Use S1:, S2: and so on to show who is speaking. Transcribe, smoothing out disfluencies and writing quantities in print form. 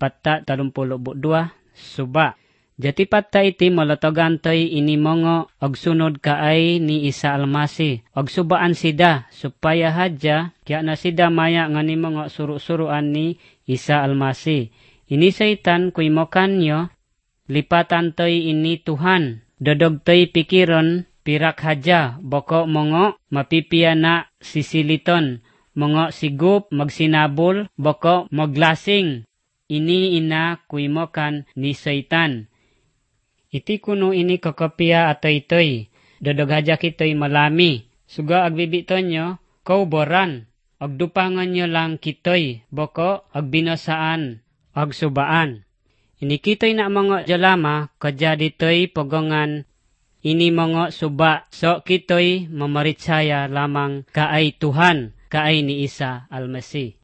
S1: patta 32 suba. Jati patta iti molotogan toy inimongo og sunod kaay ni Isa Almasi. Og subaan sida supaya hadya kaya na sida maya nga nimongo suru-suruan ni Isa Almasi. Ini saitan kuimokan nyo, lipatan toy ini Tuhan. Dodog toy pikiron pirak hadya boko mongo mapipiyana sisiliton. Mongo sigup magsinabol boko maglasing. Ini ina kuimokan ni saitan. Iti kuno ini kokopia ato itoy. Dodog hadya kitoy malami. Suga agbibiton nyo, kauboran. Agdupangan nyo lang kitoy, boko agbinasaan, agsubaan. Ini kitoy na mga jalama, kadya ditoy pogongan, ini mga suba. So kitoy mamaritsaya lamang kaay Tuhan, kaay ni Isa Almasi.